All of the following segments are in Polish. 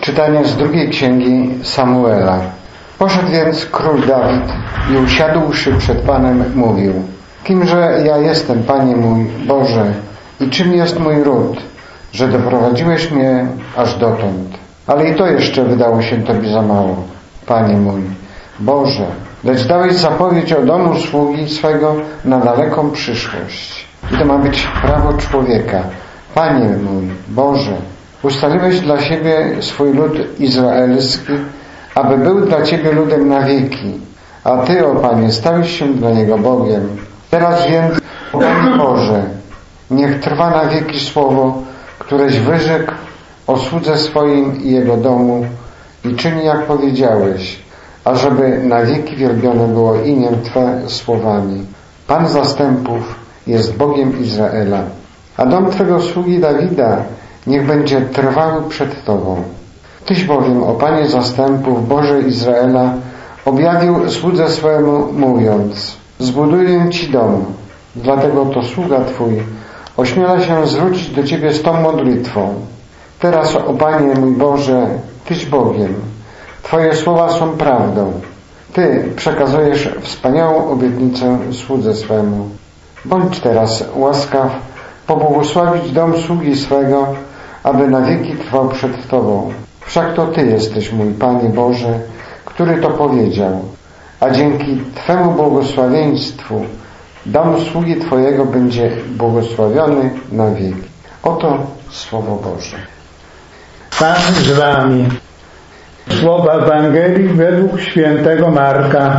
Czytanie z drugiej księgi Samuela. Poszedł więc król Dawid i usiadłszy przed Panem mówił: Kimże ja jestem, Panie mój Boże, i czym jest mój ród, że doprowadziłeś mnie aż dotąd? Ale i to jeszcze wydało się Tobie za mało, Panie mój Boże, lecz dałeś zapowiedź o domu sługi swego na daleką przyszłość. I to ma być prawo człowieka. Panie mój Boże, ustaliłeś dla siebie swój lud izraelski, aby był dla Ciebie ludem na wieki, a Ty, o Panie, stałeś się dla niego Bogiem. Teraz więc, o Panie Boże, niech trwa na wieki słowo, któreś wyrzekł o słudze swoim i jego domu i czyni, jak powiedziałeś, ażeby na wieki wielbione było imię Twe słowami. Pan zastępów jest Bogiem Izraela, a dom Twego sługi Dawida niech będzie trwały przed Tobą. Tyś bowiem, o Panie zastępów, Boże Izraela, objawił słudze swemu, mówiąc: zbuduję Ci dom. Dlatego to sługa Twój ośmiela się zwrócić do Ciebie z tą modlitwą. Teraz, o Panie mój Boże, Tyś Bogiem. Twoje słowa są prawdą. Ty przekazujesz wspaniałą obietnicę słudze swemu. Bądź teraz łaskaw pobłogosławić dom sługi swego, aby na wieki trwał przed Tobą. Wszak to Ty jesteś, mój Panie Boże, który to powiedział, a dzięki Twemu błogosławieństwu dom sługi Twojego będzie błogosławiony na wieki. Oto Słowo Boże. Pan z Wami. Słowa Ewangelii według świętego Marka.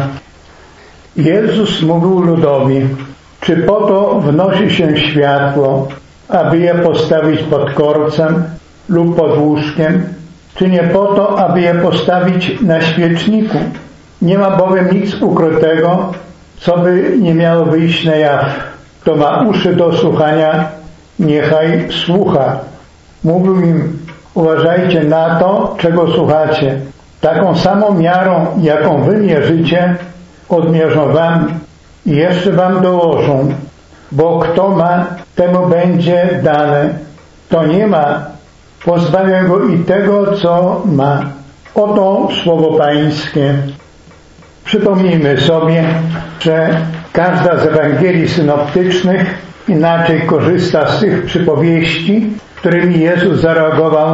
Jezus mówił ludowi: czy po to wnosi się światło, aby je postawić pod korcem lub pod łóżkiem, czy nie po to, aby je postawić na świeczniku? Nie ma bowiem nic ukrytego, co by nie miało wyjść na jaw. Kto ma uszy do słuchania, niechaj słucha. Mówił im: uważajcie na to, czego słuchacie. Taką samą miarą, jaką wy mierzycie, odmierzą wam i jeszcze wam dołożą. Bo kto ma, temu będzie dane. Kto nie ma, pozbawię go i tego, co ma. Oto słowo Pańskie. Przypomnijmy sobie, że każda z Ewangelii synoptycznych inaczej korzysta z tych przypowieści, którymi Jezus zareagował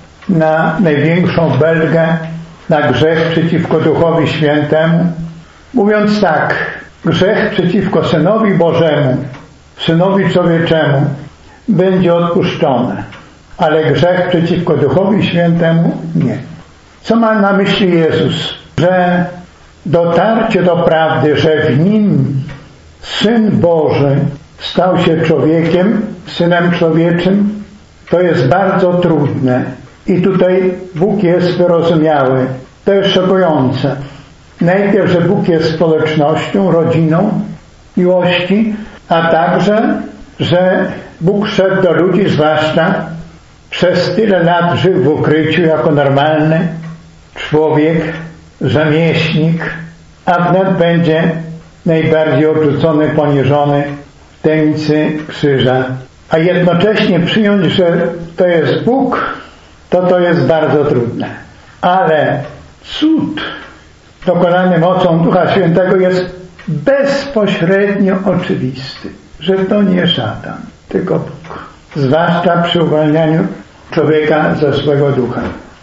na największą belgę, na grzech przeciwko Duchowi Świętemu, mówiąc tak: grzech przeciwko Synowi Bożemu, Synowi Człowieczemu będzie odpuszczony, ale grzech przeciwko Duchowi Świętemu nie. Co ma na myśli Jezus? Że dotarcie do prawdy, że w Nim Syn Boży stał się człowiekiem, Synem Człowieczym, to jest bardzo trudne. I tutaj Bóg jest wyrozumiały. To jest szokujące. Najpierw, że Bóg jest społecznością, rodziną, miłości, a także, że Bóg szedł do ludzi, zwłaszcza przez tyle lat żył w ukryciu jako normalny człowiek, rzemieślnik, a wnet będzie najbardziej odrzucony, poniżony w tajemnicy krzyża. A jednocześnie przyjąć, że to jest Bóg, to jest bardzo trudne. Ale cud dokonany mocą Ducha Świętego jest bezpośrednio oczywisty, że to nie szatan, tylko Bóg. Zwłaszcza przy uwalnianiu człowieka ze złego ducha.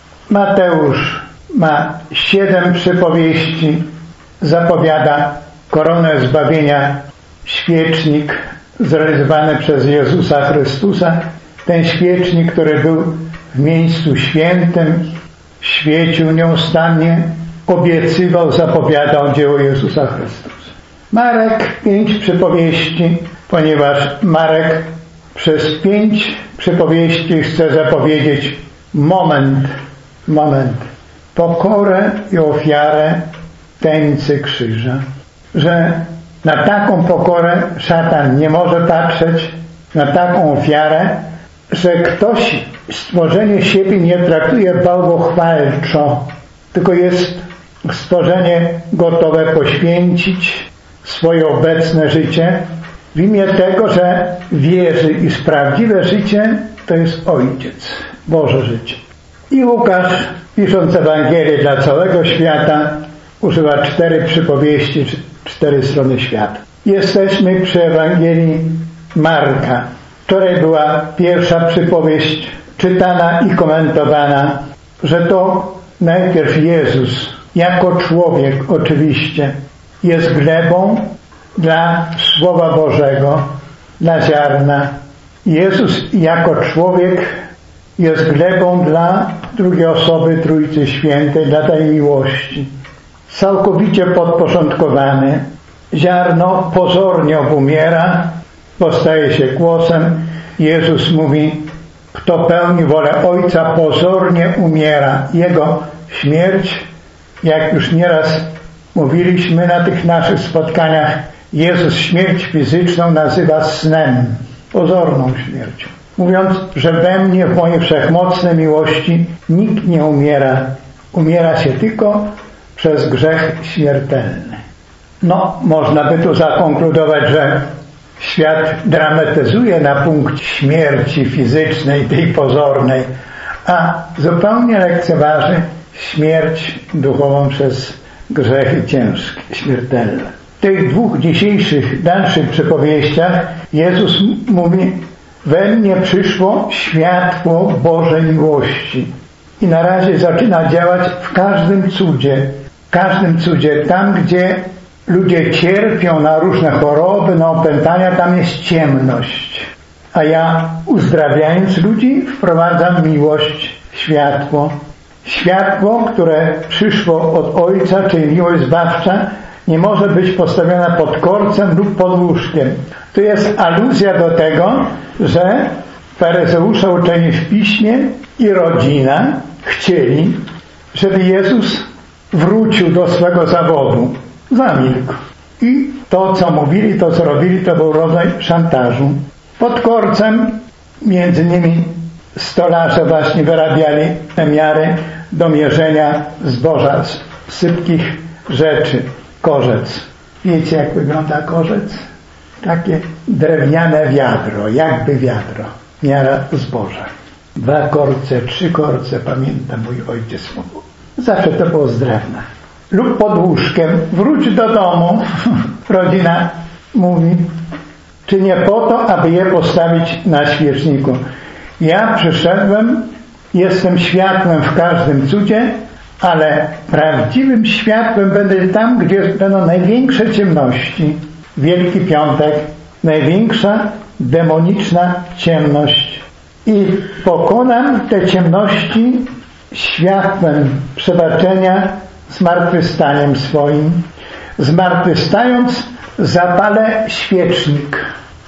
Mateusz ma 7 przypowieści, zapowiada koronę zbawienia, świecznik zrealizowany przez Jezusa Chrystusa. Ten świecznik, który był w miejscu świętym, świecił nieustannie, obiecywał, zapowiadał dzieło Jezusa Chrystusa. Marek 5 przypowieści, ponieważ Marek przez 5 przypowieści chce zapowiedzieć moment, pokorę i ofiarę tajemnicy krzyża. Że na taką pokorę szatan nie może patrzeć, na taką ofiarę, że ktoś stworzenie siebie nie traktuje bałwochwalczo, tylko jest stworzenie gotowe poświęcić swoje obecne życie w imię tego, że wierzy, iż prawdziwe życie to jest Ojciec, Boże życie. I Łukasz, pisząc Ewangelię dla całego świata, używa 4 przypowieści, 4 strony świata. Jesteśmy przy Ewangelii Marka. Wczoraj była pierwsza przypowieść czytana i komentowana, że to najpierw Jezus, jako człowiek oczywiście, jest glebą dla Słowa Bożego, dla ziarna. Jezus jako człowiek jest glebą dla drugiej osoby Trójcy Świętej, dla tej miłości. Całkowicie podporządkowany. Ziarno pozornie obumiera, postaje się głosem. Jezus mówi, kto pełni wolę Ojca, pozornie umiera. Jego śmierć, jak już nieraz mówiliśmy na tych naszych spotkaniach, Jezus śmierć fizyczną nazywa snem, pozorną śmiercią. Mówiąc, że we mnie, w mojej wszechmocnej miłości nikt nie umiera. Umiera się tylko przez grzech śmiertelny. Można by tu zakonkludować, że świat dramatyzuje na punkt śmierci fizycznej, tej pozornej, a zupełnie lekceważy śmierć duchową przez grzechy ciężkie, śmiertelne. W tych 2 dzisiejszych, dalszych przypowieściach Jezus mówi, we mnie przyszło światło Bożej miłości. I na razie zaczyna działać w każdym cudzie, tam gdzie ludzie cierpią na różne choroby, na opętania, tam jest ciemność. A ja, uzdrawiając ludzi, wprowadzam miłość, światło. Światło, które przyszło od Ojca, czyli miłość zbawcza, nie może być postawiona pod korcem lub pod łóżkiem. To jest aluzja do tego, że faryzeusze uczeni w Piśmie i rodzina chcieli, żeby Jezus wrócił do swego zawodu. Zamilkł. I to, co mówili, to, co robili, to był rodzaj szantażu. Pod korcem między nimi stolarze właśnie wyrabiali te miary do mierzenia zboża, sypkich rzeczy. Korzec. Wiecie, jak wygląda korzec? Takie drewniane wiadro, jakby wiadro. Miara zboża. 2 korce, 3 korce, pamiętam, mój ojciec mówił. Zawsze to było z drewna. Lub pod łóżkiem. Wróć do domu. Rodzina mówi, czy nie po to, aby je postawić na świeczniku. Ja przyszedłem, jestem światłem w każdym cudzie, ale prawdziwym światłem będę tam, gdzie będą największe ciemności. Wielki Piątek, największa demoniczna ciemność. I pokonam te ciemności światłem przebaczenia, zmartwychwstaniem swoim. Zmartwychwstając, zapalę świecznik.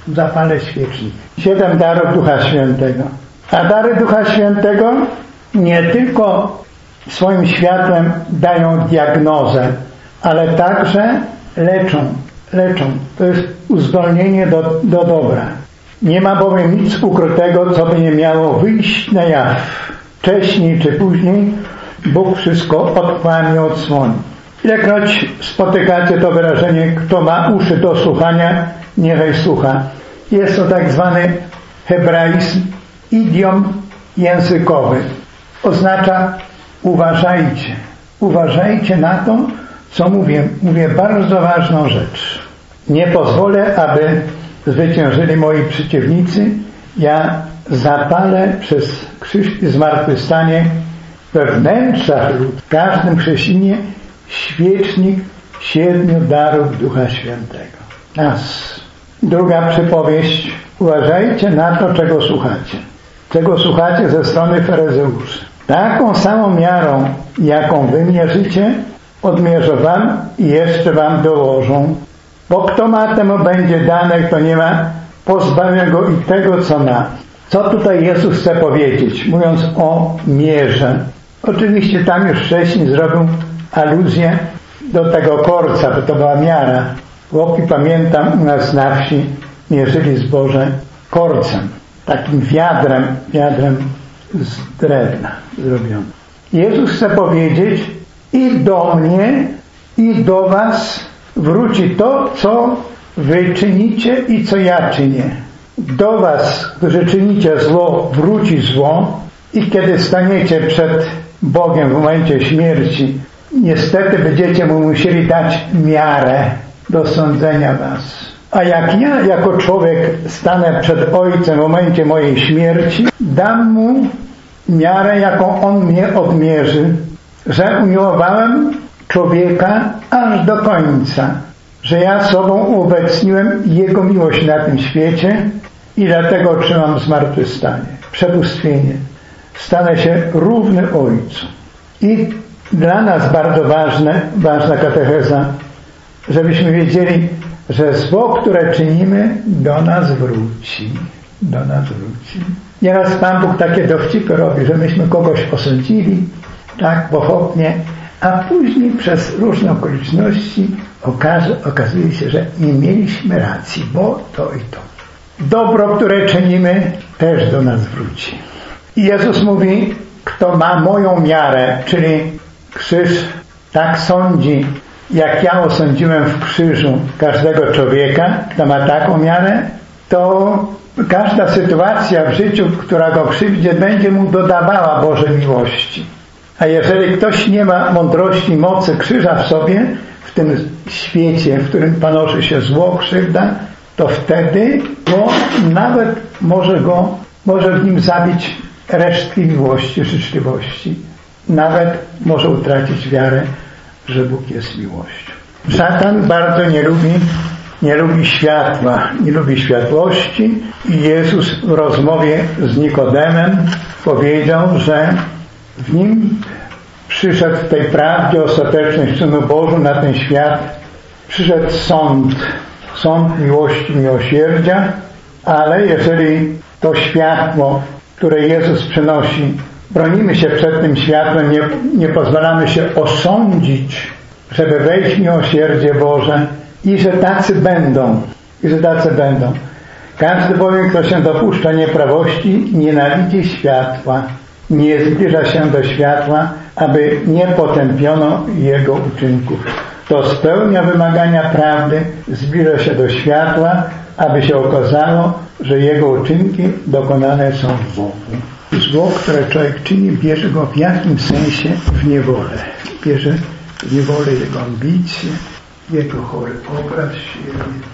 7 darów Ducha Świętego. A dary Ducha Świętego nie tylko swoim światłem dają diagnozę, ale także leczą. To jest uzdolnienie do dobra. Nie ma bowiem nic ukrytego, co by nie miało wyjść na jaw. Wcześniej czy później Bóg wszystko odkłamie, odsłoni. Ilekroć spotykacie to wyrażenie, kto ma uszy do słuchania, niechaj słucha. Jest to tak zwany hebraizm, idiom językowy. Oznacza uważajcie. Uważajcie na to, co mówię. Mówię bardzo ważną rzecz. Nie pozwolę, aby zwyciężyli moi przeciwnicy. Ja zapalę przez krzyż i zmartwychwstanie we wnętrzach lud, w każdym chrześcijaниnie świecznik 7 darów Ducha Świętego. Druga przypowieść. Uważajcie na to, czego słuchacie. Czego słuchacie ze strony faryzeuszy. Taką samą miarą, jaką wy mierzycie, odmierzę wam i jeszcze wam dołożą. Bo kto ma, temu będzie dane, kto nie ma, pozbawię go i tego, co ma. Co tutaj Jezus chce powiedzieć, mówiąc o mierze? Oczywiście tam już wcześniej zrobił aluzję do tego korca, bo to była miara. Chłopi, pamiętam, u nas na wsi mierzyli zboże korcem, takim wiadrem z drewna zrobione. Jezus chce powiedzieć, i do mnie, i do was wróci to, co wy czynicie i co ja czynię. Do was, którzy czynicie zło, wróci zło, I kiedy staniecie przed Bogiem w momencie śmierci, niestety będziecie mu musieli dać miarę do sądzenia was. A jak ja jako człowiek stanę przed Ojcem w momencie mojej śmierci, dam mu miarę, jaką on mnie odmierzy, że umiłowałem człowieka aż do końca, że ja sobą uobecniłem Jego miłość na tym świecie i dlatego otrzymam zmartwychwstanie, przebóstwienie. Stanę się równy Ojcu. I dla nas bardzo ważna katecheza, żebyśmy wiedzieli, że zło, które czynimy, do nas wróci. Do nas wróci. Nieraz Pan Bóg takie dowcipy robi, że myśmy kogoś osądzili, tak pochopnie, a później przez różne okoliczności okazuje się, że nie mieliśmy racji, bo to i to. Dobro, które czynimy, też do nas wróci. I Jezus mówi, kto ma moją miarę, czyli krzyż tak sądzi, jak ja osądziłem w krzyżu każdego człowieka, kto ma taką miarę, to każda sytuacja w życiu, która go krzywdzi, będzie mu dodawała Bożej miłości. A jeżeli ktoś nie ma mądrości, mocy krzyża w sobie, w tym świecie, w którym panoszy się zło, krzywda, to wtedy nawet może w nim zabić resztki miłości, życzliwości. Nawet może utracić wiarę, że Bóg jest miłością. Szatan bardzo nie lubi światła, nie lubi światłości i Jezus w rozmowie z Nikodemem powiedział, że w nim przyszedł w tej prawdzie ostatecznej Synu Bożu na ten świat, przyszedł sąd miłości, miłosierdzia, ale jeżeli to światło, które Jezus przynosi, bronimy się przed tym światłem, nie pozwalamy się osądzić, żeby wejść w miłosierdzie Boże i że tacy będą. Każdy bowiem, kto się dopuszcza nieprawości, nienawidzi światła, nie zbliża się do światła, aby nie potępiono jego uczynków. Kto spełnia wymagania prawdy, zbliża się do światła, aby się okazało, że jego uczynki dokonane są w Bogu. Zło, które człowiek czyni, bierze go w jakimś sensie w niewolę. Bierze w niewolę jego ambicje, jego chory obraz siebie.